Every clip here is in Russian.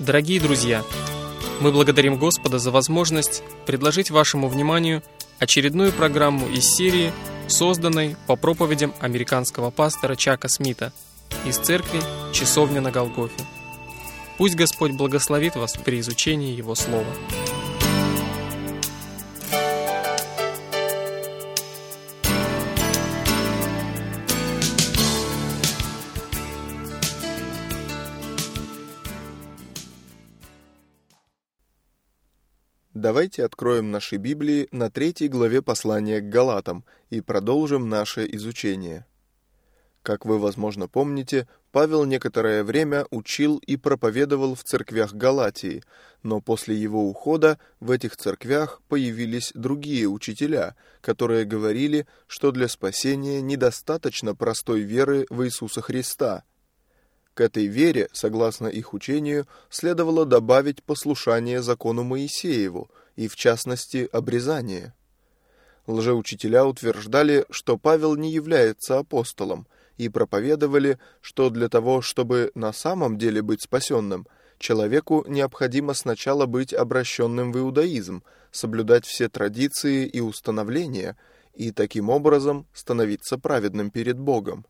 Дорогие друзья, мы благодарим Господа за возможность предложить вашему вниманию очередную программу из серии, созданной по проповедям американского пастора Чака Смита из церкви «Часовня на Голгофе». Пусть Господь благословит вас при изучении Его Слова. Давайте откроем наши Библии на 3 главе послания к Галатам и продолжим наше изучение. Как вы, возможно, помните, Павел некоторое время учил и проповедовал в церквях Галатии, но после его ухода в этих церквях появились другие учителя, которые говорили, что для спасения недостаточно простой веры в Иисуса Христа. К этой вере, согласно их учению, следовало добавить послушание закону Моисееву и, в частности, обрезание. Лжеучителя утверждали, что Павел не является апостолом, и проповедовали, что для того, чтобы на самом деле быть спасенным, человеку необходимо сначала быть обращенным в иудаизм, соблюдать все традиции и установления, и таким образом становиться праведным перед Богом.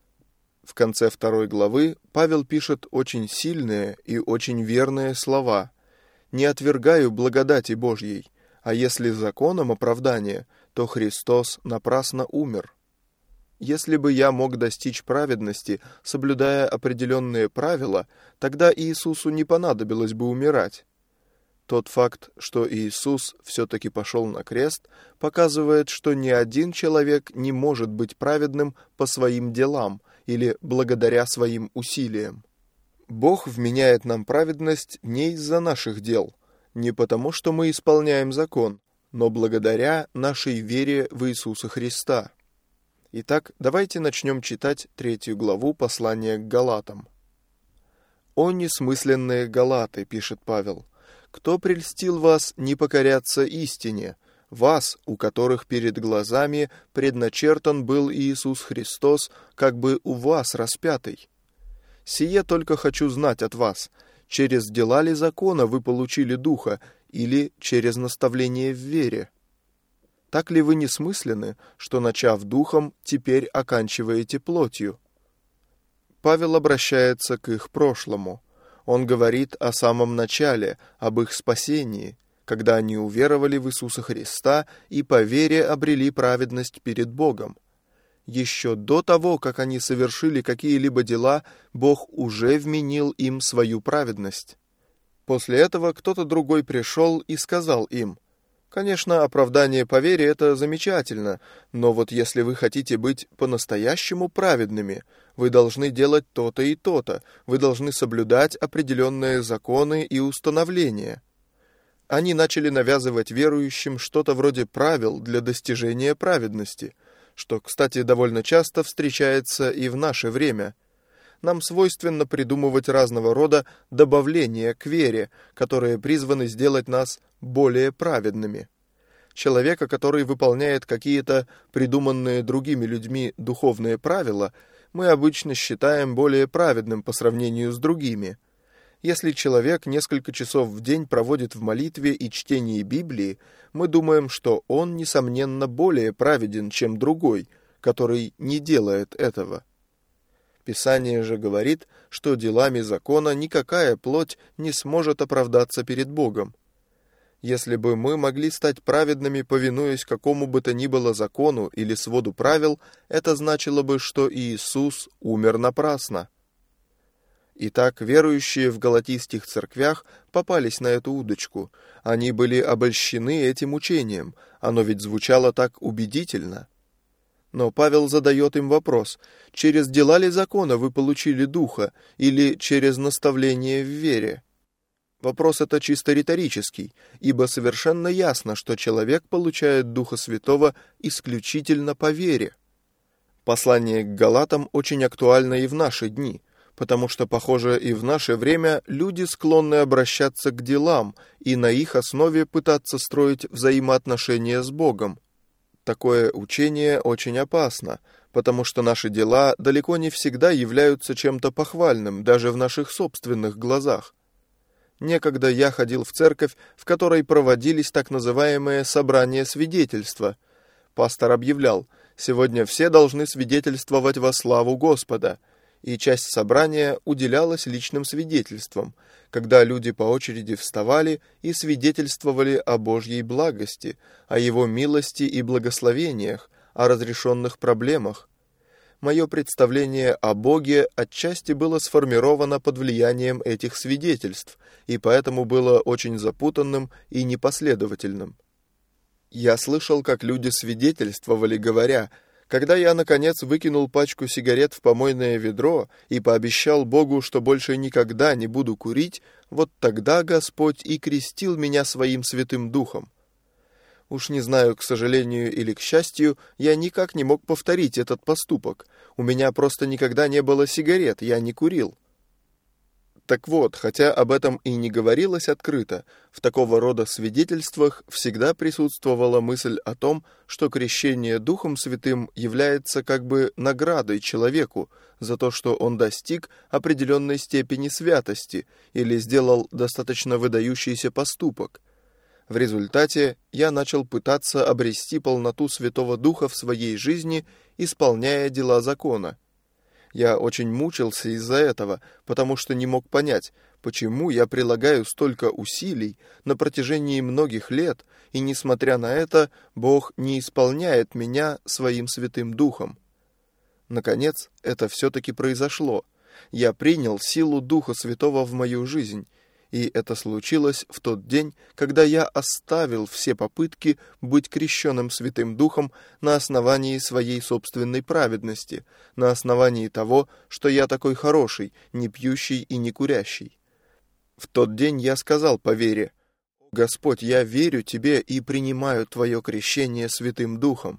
В конце 2 главы Павел пишет очень сильные и очень верные слова: «Не отвергаю благодати Божьей, а если законом оправдание, то Христос напрасно умер. Если бы я мог достичь праведности, соблюдая определенные правила, тогда Иисусу не понадобилось бы умирать». Тот факт, что Иисус все-таки пошел на крест, показывает, что ни один человек не может быть праведным по своим делам или благодаря своим усилиям. Бог вменяет нам праведность не из-за наших дел, не потому, что мы исполняем закон, но благодаря нашей вере в Иисуса Христа. Итак, давайте начнем читать 3 главу послания к Галатам. «О несмысленные Галаты», — пишет Павел, — «кто прельстил вас не покоряться истине, вас, у которых перед глазами предначертан был Иисус Христос, как бы у вас распятый? Сие только хочу знать от вас, через дела ли закона вы получили Духа, или через наставление в вере? Так ли вы несмысленны, что, начав Духом, теперь оканчиваете плотью?» Павел обращается к их прошлому. Он говорит о самом начале, об их спасении, когда они уверовали в Иисуса Христа и по вере обрели праведность перед Богом. Еще до того, как они совершили какие-либо дела, Бог уже вменил им свою праведность. После этого кто-то другой пришел и сказал им: «Конечно, оправдание по вере — это замечательно, но вот если вы хотите быть по-настоящему праведными, вы должны делать то-то и то-то, вы должны соблюдать определенные законы и установления». Они начали навязывать верующим что-то вроде правил для достижения праведности, что, кстати, довольно часто встречается и в наше время. Нам свойственно придумывать разного рода добавления к вере, которые призваны сделать нас более праведными. Человека, который выполняет какие-то придуманные другими людьми духовные правила, мы обычно считаем более праведным по сравнению с другими. Если человек несколько часов в день проводит в молитве и чтении Библии, мы думаем, что он, несомненно, более праведен, чем другой, который не делает этого. Писание же говорит, что делами закона никакая плоть не сможет оправдаться перед Богом. Если бы мы могли стать праведными, повинуясь какому бы то ни было закону или своду правил, это значило бы, что Иисус умер напрасно. Итак, верующие в галатийских церквях попались на эту удочку. Они были обольщены этим учением, оно ведь звучало так убедительно. Но Павел задает им вопрос: через дела ли закона вы получили Духа, или через наставление в вере? Вопрос это чисто риторический, ибо совершенно ясно, что человек получает Духа Святого исключительно по вере. Послание к Галатам очень актуально и в наши дни, потому что, похоже, и в наше время люди склонны обращаться к делам и на их основе пытаться строить взаимоотношения с Богом. Такое учение очень опасно, потому что наши дела далеко не всегда являются чем-то похвальным, даже в наших собственных глазах. Некогда я ходил в церковь, в которой проводились так называемые собрания свидетельства. Пастор объявлял: «Сегодня все должны свидетельствовать во славу Господа», и часть собрания уделялась личным свидетельствам, когда люди по очереди вставали и свидетельствовали о Божьей благости, о Его милости и благословениях, о разрешенных проблемах. Мое представление о Боге отчасти было сформировано под влиянием этих свидетельств, и поэтому было очень запутанным и непоследовательным. Я слышал, как люди свидетельствовали, говоря: «Когда я, наконец, выкинул пачку сигарет в помойное ведро и пообещал Богу, что больше никогда не буду курить, вот тогда Господь и крестил меня своим Святым Духом». Уж не знаю, к сожалению или к счастью, я никак не мог повторить этот поступок. У меня просто никогда не было сигарет, я не курил. Так вот, хотя об этом и не говорилось открыто, в такого рода свидетельствах всегда присутствовала мысль о том, что крещение Духом Святым является как бы наградой человеку за то, что он достиг определенной степени святости или сделал достаточно выдающийся поступок. В результате я начал пытаться обрести полноту Святого Духа в своей жизни, исполняя дела закона. Я очень мучился из-за этого, потому что не мог понять, почему я прилагаю столько усилий на протяжении многих лет, и, несмотря на это, Бог не исполняет меня своим Святым Духом. Наконец, это все-таки произошло. Я принял силу Духа Святого в мою жизнь, и это случилось в тот день, когда я оставил все попытки быть крещенным Святым Духом на основании своей собственной праведности, на основании того, что я такой хороший, не пьющий и не курящий. В тот день я сказал по вере: «Господь, я верю Тебе и принимаю Твое крещение Святым Духом».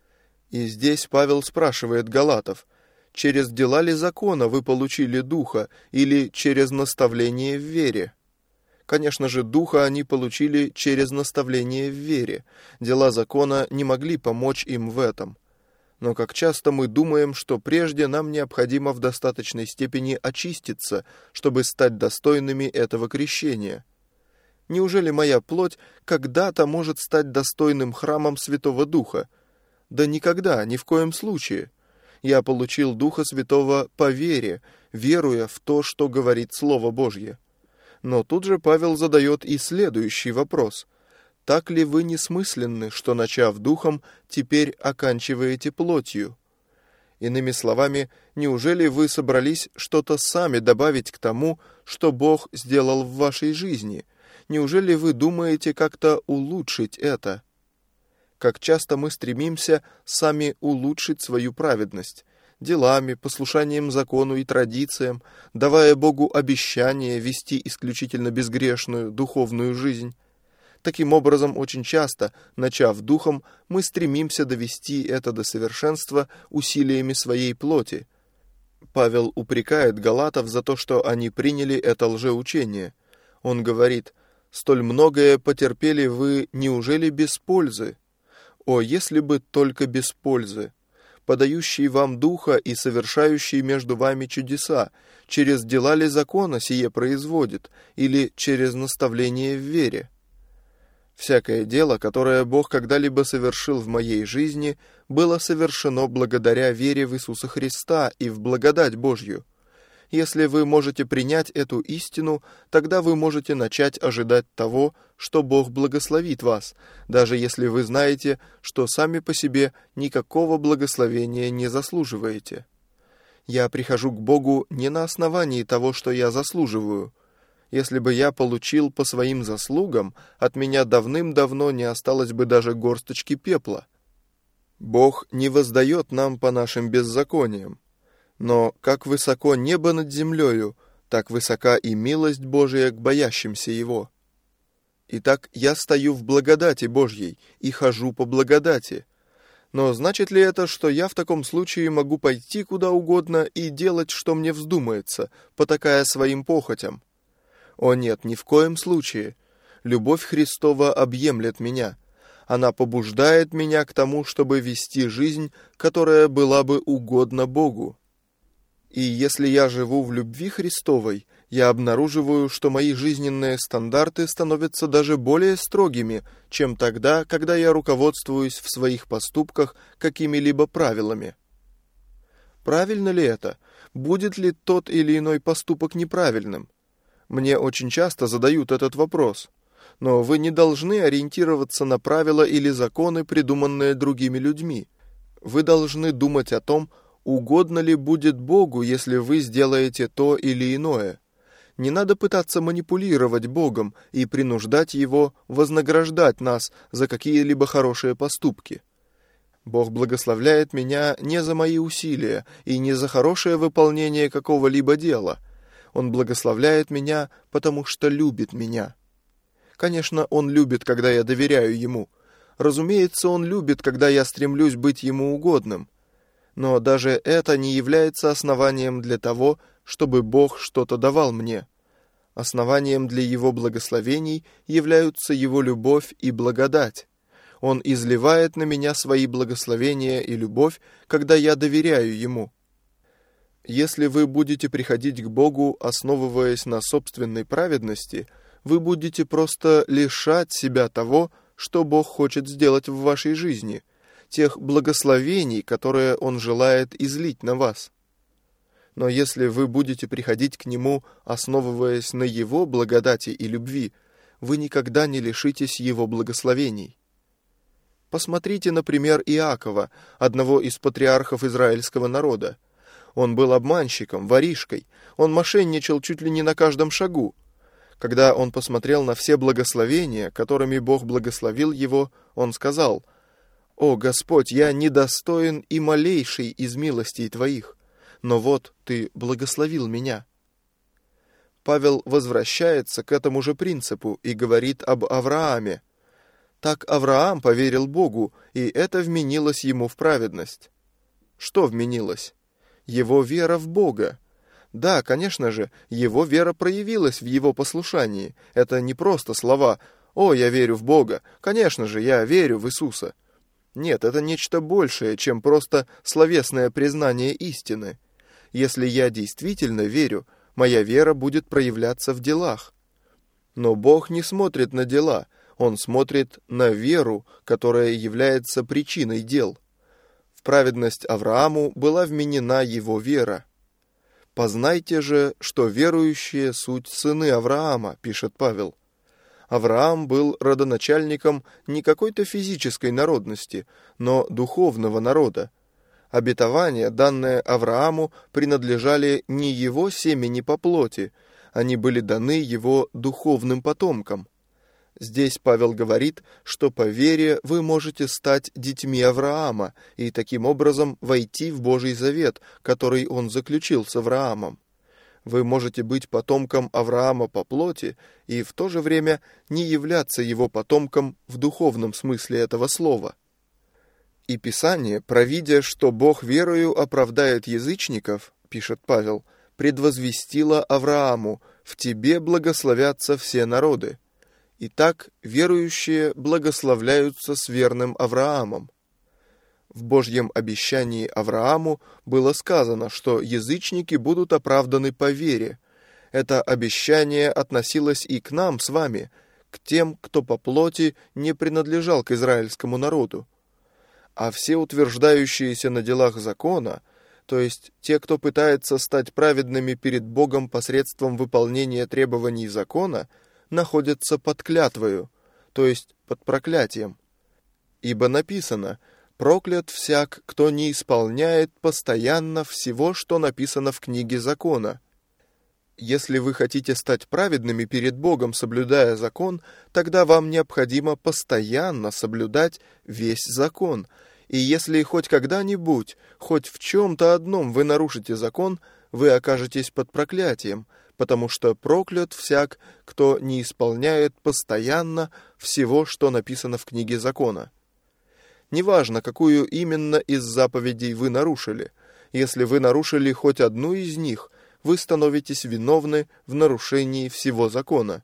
И здесь Павел спрашивает галатов: через дела ли закона вы получили Духа или через наставление в вере? Конечно же, Духа они получили через наставление в вере. Дела закона не могли помочь им в этом. Но как часто мы думаем, что прежде нам необходимо в достаточной степени очиститься, чтобы стать достойными этого крещения. Неужели моя плоть когда-то может стать достойным храмом Святого Духа? Да никогда, ни в коем случае. Я получил Духа Святого по вере, веруя в то, что говорит Слово Божье. Но тут же Павел задает и следующий вопрос: так ли вы несмысленны, что, начав духом, теперь оканчиваете плотью? Иными словами, неужели вы собрались что-то сами добавить к тому, что Бог сделал в вашей жизни? Неужели вы думаете как-то улучшить это? Как часто мы стремимся сами улучшить свою праведность, делами, послушанием закону и традициям, давая Богу обещание вести исключительно безгрешную духовную жизнь. Таким образом, очень часто, начав духом, мы стремимся довести это до совершенства усилиями своей плоти. Павел упрекает галатов за то, что они приняли это лжеучение. Он говорит: «Столь многое потерпели вы, неужели без пользы? О, если бы только без пользы! Подающий вам Духа и совершающий между вами чудеса, через дела ли закона сие производит, или через наставление в вере?» Всякое дело, которое Бог когда-либо совершил в моей жизни, было совершено благодаря вере в Иисуса Христа и в благодать Божью. Если вы можете принять эту истину, тогда вы можете начать ожидать того, что Бог благословит вас, даже если вы знаете, что сами по себе никакого благословения не заслуживаете. Я прихожу к Богу не на основании того, что я заслуживаю. Если бы я получил по своим заслугам, от меня давным-давно не осталось бы даже горсточки пепла. Бог не воздает нам по нашим беззакониям. Но как высоко небо над землею, так высока и милость Божия к боящимся Его. Итак, я стою в благодати Божьей и хожу по благодати. Но значит ли это, что я в таком случае могу пойти куда угодно и делать, что мне вздумается, потакая своим похотям? О нет, ни в коем случае. Любовь Христова объемлет меня. Она побуждает меня к тому, чтобы вести жизнь, которая была бы угодна Богу. И если я живу в любви Христовой, Я обнаруживаю, что мои жизненные стандарты становятся даже более строгими, чем тогда, когда я руководствуюсь в своих поступках какими-либо правилами. Правильно ли это? Будет ли тот или иной поступок неправильным? Мне очень часто задают этот вопрос. Но вы не должны ориентироваться на правила или законы, придуманные другими людьми. Вы должны думать о том, угодно ли будет Богу, если вы сделаете то или иное. Не надо пытаться манипулировать Богом и принуждать Его вознаграждать нас за какие-либо хорошие поступки. Бог благословляет меня не за мои усилия и не за хорошее выполнение какого-либо дела. Он благословляет меня, потому что любит меня. Конечно, Он любит, когда я доверяю Ему. Разумеется, Он любит, когда я стремлюсь быть Ему угодным. Но даже это не является основанием для того, чтобы Бог что-то давал мне. Основанием для Его благословений являются Его любовь и благодать. Он изливает на меня свои благословения и любовь, когда я доверяю Ему. Если вы будете приходить к Богу, основываясь на собственной праведности, вы будете просто лишать себя того, что Бог хочет сделать в вашей жизни, тех благословений, которые Он желает излить на вас. Но если вы будете приходить к Нему, основываясь на Его благодати и любви, вы никогда не лишитесь Его благословений. Посмотрите, например, Иакова, одного из патриархов израильского народа. Он был обманщиком, воришкой, он мошенничал чуть ли не на каждом шагу. Когда он посмотрел на все благословения, которыми Бог благословил его, он сказал: «О, Господь, я недостоин и малейшей из милостей Твоих, но вот Ты благословил меня». Павел возвращается к этому же принципу и говорит об Аврааме. Так Авраам поверил Богу, и это вменилось ему в праведность. Что вменилось? Его вера в Бога. Да, конечно же, его вера проявилась в его послушании. Это не просто слова «О, я верю в Бога», «Конечно же, я верю в Иисуса». Нет, это нечто большее, чем просто словесное признание истины. Если я действительно верю, моя вера будет проявляться в делах. Но Бог не смотрит на дела, Он смотрит на веру, которая является причиной дел. В праведность Аврааму была вменена его вера. «Познайте же, что верующие суть сыны Авраама», пишет Павел. Авраам был родоначальником не какой-то физической народности, но духовного народа. Обетования, данные Аврааму, принадлежали не его семени по плоти, они были даны его духовным потомкам. Здесь Павел говорит, что по вере вы можете стать детьми Авраама и таким образом войти в Божий завет, который он заключил с Авраамом. Вы можете быть потомком Авраама по плоти и в то же время не являться его потомком в духовном смысле этого слова. И Писание, провидя, что Бог верою оправдает язычников, пишет Павел, предвозвестило Аврааму: «В тебе благословятся все народы». Итак, верующие благословляются с верным Авраамом. В Божьем обещании Аврааму было сказано, что язычники будут оправданы по вере. Это обещание относилось и к нам с вами, к тем, кто по плоти не принадлежал к израильскому народу. А все утверждающиеся на делах закона, то есть те, кто пытается стать праведными перед Богом посредством выполнения требований закона, находятся под клятвою, то есть под проклятием. Ибо написано: «Проклят всяк, кто не исполняет постоянно всего, что написано в книге закона». Если вы хотите стать праведными перед Богом, соблюдая закон, тогда вам необходимо постоянно соблюдать весь закон. И если хоть когда-нибудь, хоть в чем-то одном вы нарушите закон, вы окажетесь под проклятием, потому что проклят всяк, кто не исполняет постоянно всего, что написано в книге закона. Неважно, какую именно из заповедей вы нарушили. Если вы нарушили хоть одну из них, вы становитесь виновны в нарушении всего закона.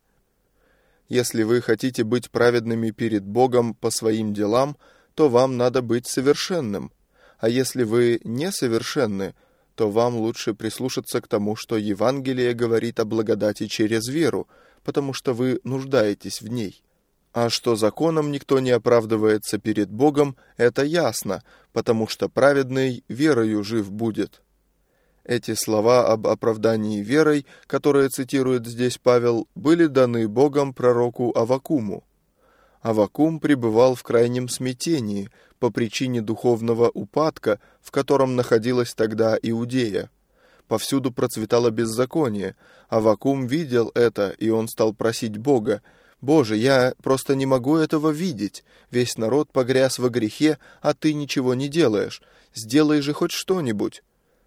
Если вы хотите быть праведными перед Богом по своим делам, то вам надо быть совершенным. А если вы несовершенны, то вам лучше прислушаться к тому, что Евангелие говорит о благодати через веру, потому что вы нуждаетесь в ней. А что законом никто не оправдывается перед Богом, это ясно, потому что праведный верою жив будет». Эти слова об оправдании верой, которые цитирует здесь Павел, были даны Богом пророку Аввакуму. Аввакум пребывал в крайнем смятении по причине духовного упадка, в котором находилась тогда Иудея. Повсюду процветало беззаконие. Аввакум видел это, и он стал просить Бога: «Боже, я просто не могу этого видеть. Весь народ погряз во грехе, а ты ничего не делаешь. Сделай же хоть что-нибудь».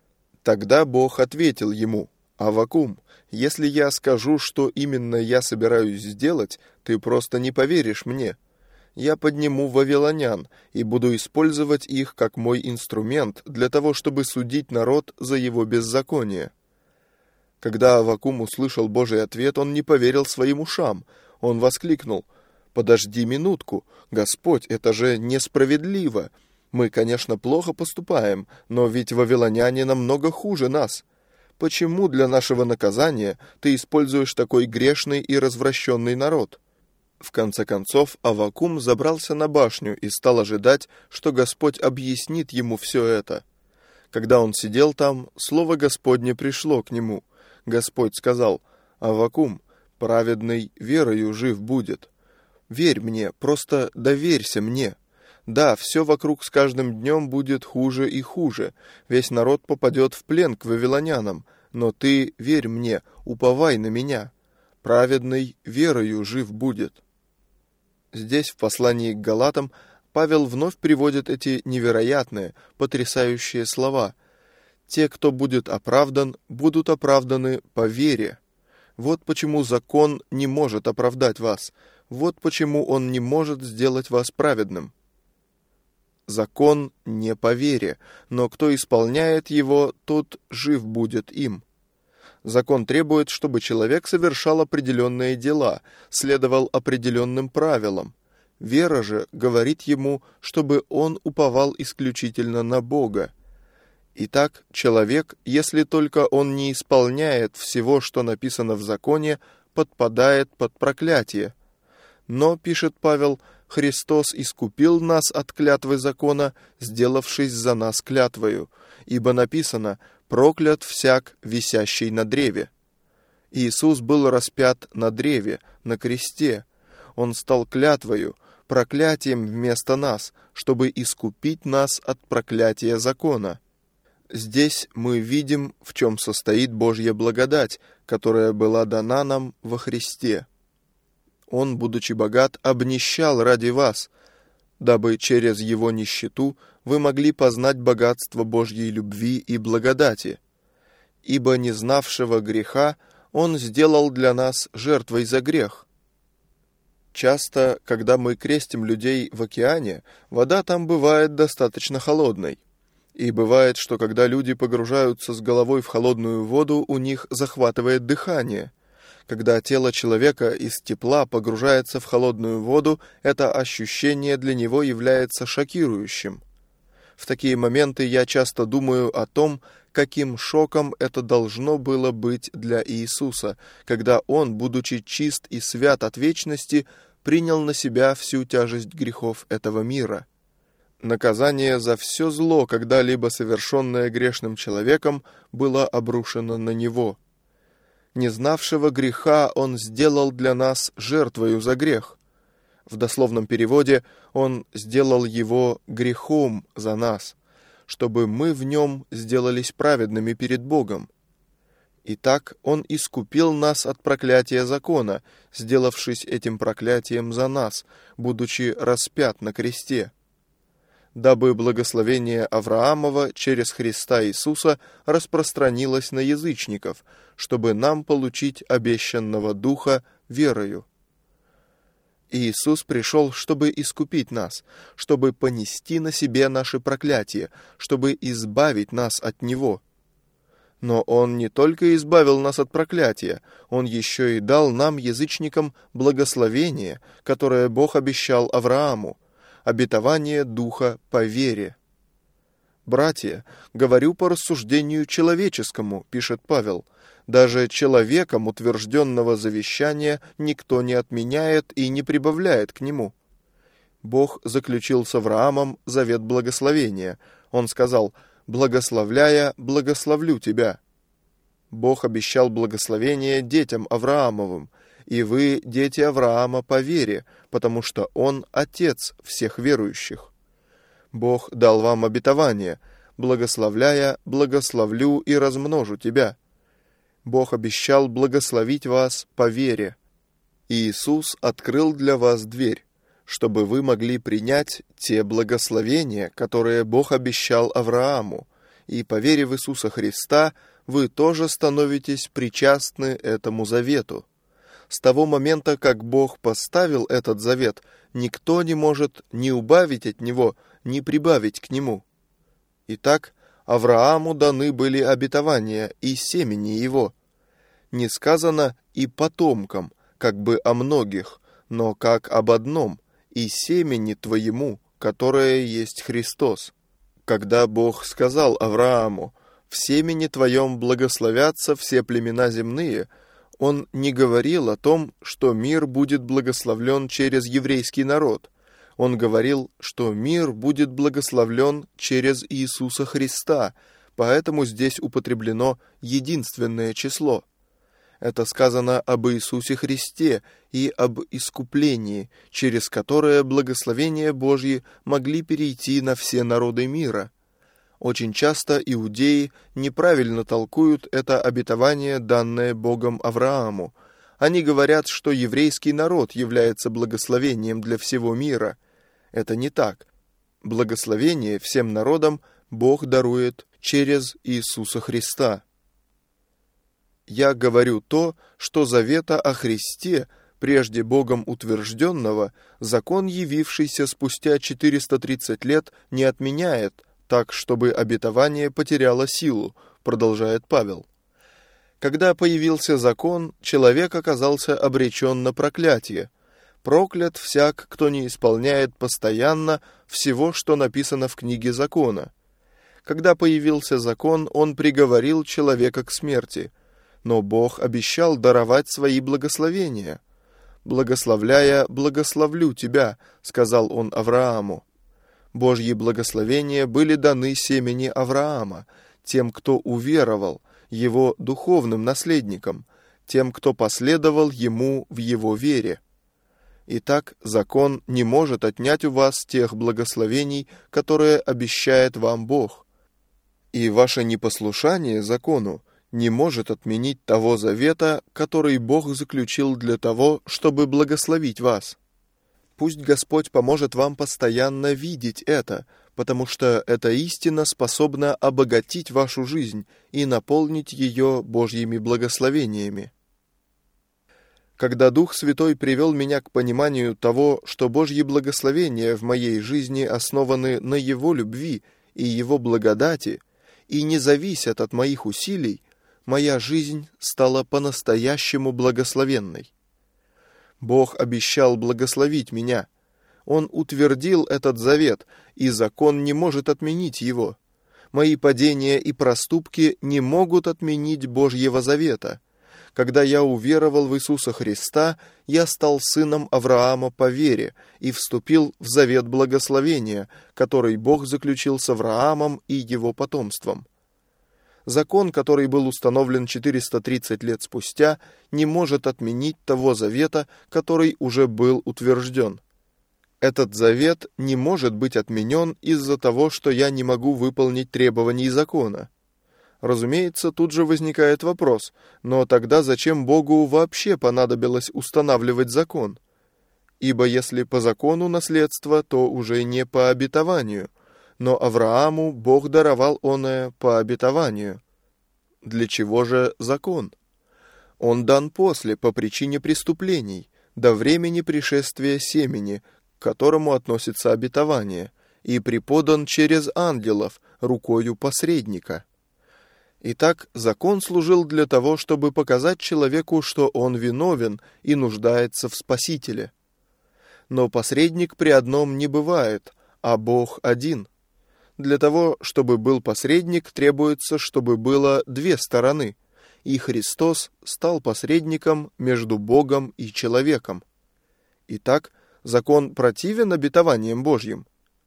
Тогда Бог ответил ему: «Аввакум, если я скажу, что именно я собираюсь сделать, ты просто не поверишь мне. Я подниму вавилонян и буду использовать их как мой инструмент для того, чтобы судить народ за его беззаконие». Когда Аввакум услышал Божий ответ, он не поверил своим ушам. Он воскликнул: «Подожди минутку, Господь, это же несправедливо. Мы, конечно, плохо поступаем, но ведь вавилоняне намного хуже нас. Почему для нашего наказания ты используешь такой грешный и развращенный народ?» В конце концов, Аввакум забрался на башню и стал ожидать, что Господь объяснит ему все это. Когда он сидел там, слово Господне пришло к нему. Господь сказал: «Аввакум, праведный верою жив будет. Верь мне, просто доверься мне. Да, все вокруг с каждым днем будет хуже и хуже. Весь народ попадет в плен к вавилонянам. Но ты верь мне, уповай на меня. Праведный верою жив будет». Здесь, в послании к Галатам, Павел вновь приводит эти невероятные, потрясающие слова. «Те, кто будет оправдан, будут оправданы по вере». Вот почему закон не может оправдать вас. Вот почему он не может сделать вас праведным. Закон не по вере, но кто исполняет его, тот жив будет им. Закон требует, чтобы человек совершал определенные дела, следовал определенным правилам. Вера же говорит ему, чтобы он уповал исключительно на Бога. Итак, человек, если только он не исполняет всего, что написано в законе, подпадает под проклятие. Но, пишет Павел, Христос искупил нас от клятвы закона, сделавшись за нас клятвою, ибо написано: «Проклят всяк, висящий на древе». Иисус был распят на древе, на кресте. Он стал клятвою, проклятием вместо нас, чтобы искупить нас от проклятия закона. Здесь мы видим, в чем состоит Божья благодать, которая была дана нам во Христе. Он, будучи богат, обнищал ради вас, дабы через его нищету вы могли познать богатство Божьей любви и благодати. Ибо не знавшего греха он сделал для нас жертвой за грех. Часто, когда мы крестим людей в океане, вода там бывает достаточно холодной. И бывает, что когда люди погружаются с головой в холодную воду, у них захватывает дыхание. Когда тело человека из тепла погружается в холодную воду, это ощущение для него является шокирующим. В такие моменты я часто думаю о том, каким шоком это должно было быть для Иисуса, когда Он, будучи чист и свят от вечности, принял на себя всю тяжесть грехов этого мира. Наказание за все зло, когда-либо совершенное грешным человеком, было обрушено на Него. Не знавшего греха Он сделал для нас жертвою за грех. В дословном переводе Он сделал его грехом за нас, чтобы мы в нем сделались праведными перед Богом. Итак, Он искупил нас от проклятия закона, сделавшись этим проклятием за нас, будучи распят на кресте, дабы благословение Авраамова через Христа Иисуса распространилось на язычников, чтобы нам получить обещанного Духа верою. Иисус пришел, чтобы искупить нас, чтобы понести на себе наши проклятия, чтобы избавить нас от него. Но Он не только избавил нас от проклятия, Он еще и дал нам, язычникам, благословение, которое Бог обещал Аврааму, обетование Духа по вере. «Братья, говорю по рассуждению человеческому», — пишет Павел, «даже человеком утвержденного завещания никто не отменяет и не прибавляет к нему». Бог заключил с Авраамом завет благословения. Он сказал: «Благословляя, благословлю тебя». Бог обещал благословение детям Авраамовым, и вы дети Авраама по вере, потому что Он отец всех верующих. Бог дал вам обетование: «Благословляя, благословлю и размножу тебя». Бог обещал благословить вас по вере. Иисус открыл для вас дверь, чтобы вы могли принять те благословения, которые Бог обещал Аврааму, и по вере в Иисуса Христа вы тоже становитесь причастны этому завету. С того момента, как Бог поставил этот завет, никто не может ни убавить от него, ни прибавить к нему. Итак, Аврааму даны были обетования и семени его. Не сказано «и потомкам», как бы о многих, но как об одном, «и семени твоему, которое есть Христос». Когда Бог сказал Аврааму: «В семени твоем благословятся все племена земные», Он не говорил о том, что мир будет благословлен через еврейский народ. Он говорил, что мир будет благословлен через Иисуса Христа, поэтому здесь употреблено единственное число. Это сказано об Иисусе Христе и об искуплении, через которое благословения Божьи могли перейти на все народы мира. Очень часто иудеи неправильно толкуют это обетование, данное Богом Аврааму. Они говорят, что еврейский народ является благословением для всего мира. Это не так. Благословение всем народам Бог дарует через Иисуса Христа. Я говорю то, что завета о Христе, прежде Богом утвержденного, закон, явившийся спустя 430 лет, не отменяет, так, чтобы обетование потеряло силу, продолжает Павел. Когда появился закон, человек оказался обречен на проклятие. Проклят всяк, кто не исполняет постоянно всего, что написано в книге закона. Когда появился закон, он приговорил человека к смерти. Но Бог обещал даровать свои благословения. «Благословляя, благословлю тебя», — сказал он Аврааму. Божьи благословения были даны семени Авраама, тем, кто уверовал, его духовным наследникам, тем, кто последовал ему в его вере. Итак, закон не может отнять у вас тех благословений, которые обещает вам Бог. И ваше непослушание закону не может отменить того завета, который Бог заключил для того, чтобы благословить вас. Пусть Господь поможет вам постоянно видеть это, потому что эта истина способна обогатить вашу жизнь и наполнить ее Божьими благословениями. Когда Дух Святой привел меня к пониманию того, что Божьи благословения в моей жизни основаны на Его любви и Его благодати и не зависят от моих усилий, моя жизнь стала по-настоящему благословенной. Бог обещал благословить меня. Он утвердил этот завет, и закон не может отменить его. Мои падения и проступки не могут отменить Божьего завета. Когда я уверовал в Иисуса Христа, я стал сыном Авраама по вере и вступил в завет благословения, который Бог заключил с Авраамом и его потомством. Закон, который был установлен 430 лет спустя, не может отменить того завета, который уже был утвержден. Этот завет не может быть отменен из-за того, что я не могу выполнить требований закона. Разумеется, тут же возникает вопрос, но тогда зачем Богу вообще понадобилось устанавливать закон? Ибо если по закону наследство, то уже не по обетованию, но Аврааму Бог даровал оное по обетованию. Для чего же закон? Он дан после, по причине преступлений, до времени пришествия семени, к которому относится обетование, и преподан через ангелов, рукою посредника. Итак, закон служил для того, чтобы показать человеку, что он виновен и нуждается в Спасителе. Но посредник при одном не бывает, а Бог один. Для того, чтобы был посредник, требуется, чтобы было две стороны, и Христос стал посредником между Богом и человеком. Итак, закон противен обетованиям Божьим?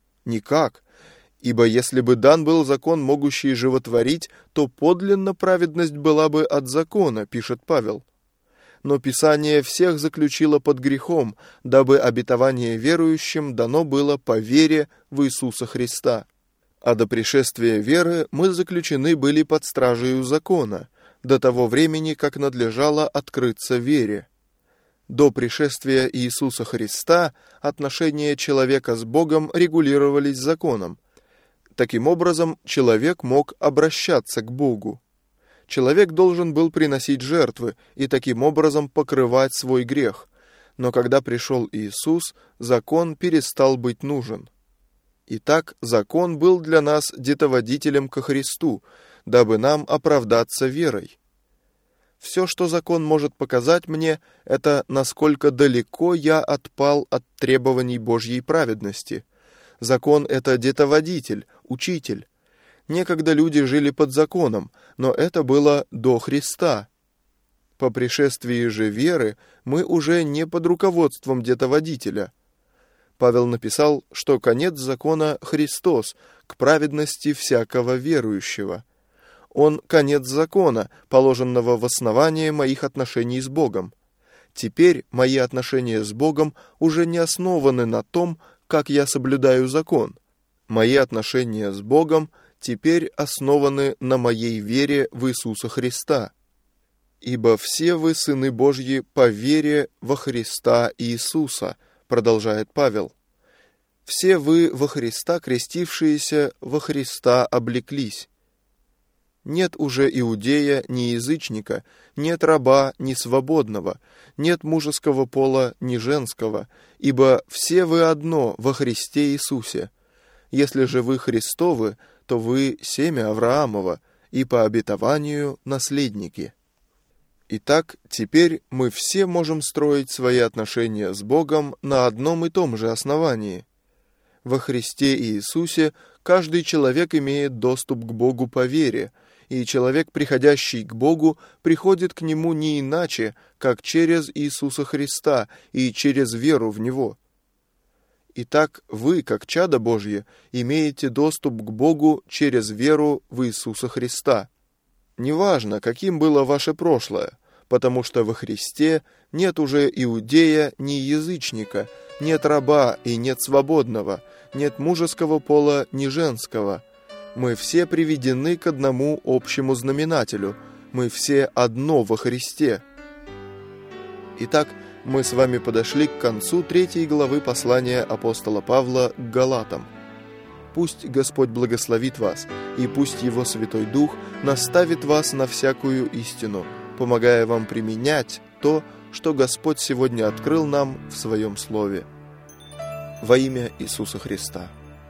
Никак, ибо если бы дан был закон, могущий животворить, то подлинно праведность была бы от закона, пишет Павел. Но Писание всех заключило под грехом, дабы обетование верующим дано было по вере в Иисуса Христа. А до пришествия веры мы заключены были под стражею закона, до того времени, как надлежало открыться вере. До пришествия Иисуса Христа отношения человека с Богом регулировались законом. Таким образом, человек мог обращаться к Богу. Человек должен был приносить жертвы и таким образом покрывать свой грех. Но когда пришел Иисус, закон перестал быть нужен. Итак, закон был для нас детоводителем ко Христу, дабы нам оправдаться верой. Все, что закон может показать мне, это насколько далеко я отпал от требований Божьей праведности. Закон — это детоводитель, учитель. Некогда люди жили под законом, но это было до Христа. По пришествии же веры мы уже не под руководством детоводителя. Павел написал, что конец закона — Христос, к праведности всякого верующего. Он — конец закона, положенного в основание моих отношений с Богом. Теперь мои отношения с Богом уже не основаны на том, как я соблюдаю закон. Мои отношения с Богом теперь основаны на моей вере в Иисуса Христа. «Ибо все вы, сыны Божьи, по вере во Христа Иисуса», продолжает Павел. «Все вы во Христа, крестившиеся, во Христа облеклись». Нет уже иудея, ни язычника, нет раба, ни свободного, нет мужеского пола, ни женского, ибо все вы одно во Христе Иисусе. Если же вы Христовы, то вы семя Авраамова, и по обетованию наследники. Итак, теперь мы все можем строить свои отношения с Богом на одном и том же основании. Во Христе Иисусе каждый человек имеет доступ к Богу по вере, и человек, приходящий к Богу, приходит к Нему не иначе, как через Иисуса Христа и через веру в Него. Итак, вы, как чадо Божье, имеете доступ к Богу через веру в Иисуса Христа. Неважно, каким было ваше прошлое, потому что во Христе нет уже иудея, ни язычника, нет раба и нет свободного, нет мужеского пола, ни женского. Мы все приведены к одному общему знаменателю. Мы все одно во Христе. Итак, мы с вами подошли к концу 3 главы послания апостола Павла к Галатам. Пусть Господь благословит вас, и пусть Его Святой Дух наставит вас на всякую истину, помогая вам применять то, что Господь сегодня открыл нам в Своем Слове. Во имя Иисуса Христа.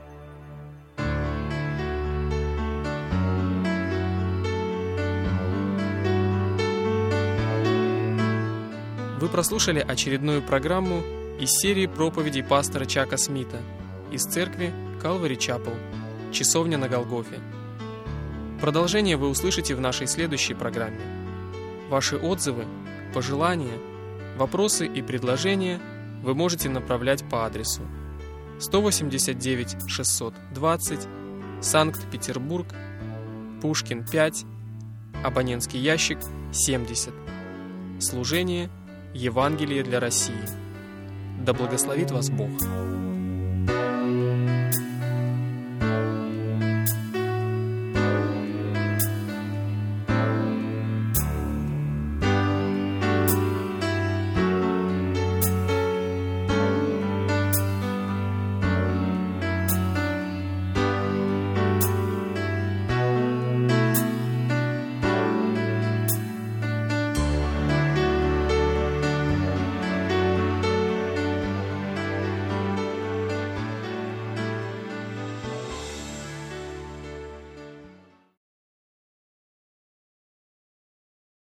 Вы прослушали очередную программу из серии проповедей пастора Чака Смита из церкви Calvary Chapel, Часовня на Голгофе. Продолжение вы услышите в нашей следующей программе. Ваши отзывы, пожелания, вопросы и предложения вы можете направлять по адресу 189 620, Санкт-Петербург, Пушкин 5, абонентский ящик 70. Служение Евангелие для России. Да благословит вас Бог!